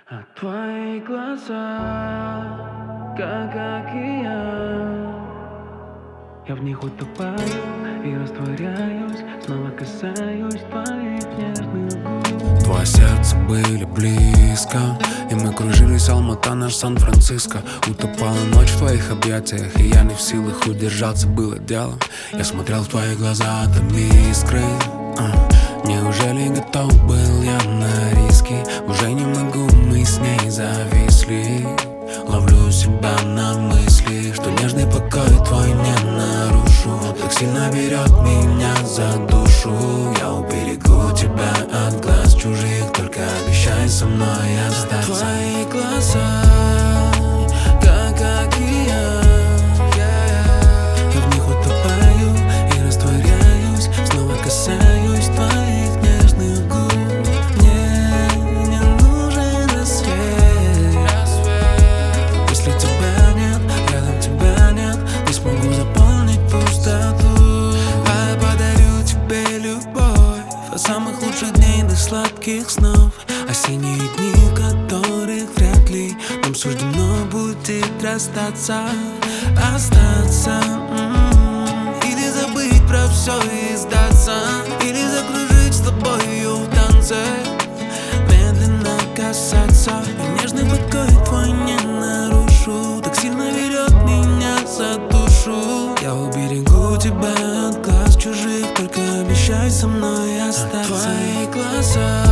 А твои глаза, как океан, я в них утопаю и растворяюсь, снова касаюсь твоих нежных губ. Твое сердце были близко, и мы кружились, Алмата, наш Сан-Франциско. Утопала ночь в твоих объятиях, и я не в силах удержаться, было делом. Я смотрел в твои глаза, там искры. Неужели готов был я на риски? Уже не могу, мы с ней зависли. Ловлю себя на мысли, что нежный покой твой не нарушу. Так сильно берет меня за душу. Я уберегу тебя от глаз чужих, только обещай со мной остаться. Твои глаза, как океан, я в них утопаю и растворяюсь, снова касаюсь твоих нежных губ. Мне не нужен рассвет, если тебя нет, рядом тебя нет, не смогу заполнить пустоту. А я подарю тебе любовь от самых лучших дней до сладких снов. Осенние дни, в которых вряд ли нам суждено будет расстаться, остаться. Или забыть про все и сдаться, или закружить с тобою в танце, медленно касаться. И нежный покой твой не нарушу, так сильно берет меня за душу. Я уберегу тебя от глаз чужих, только обещай со мной остаться. Твои глаза,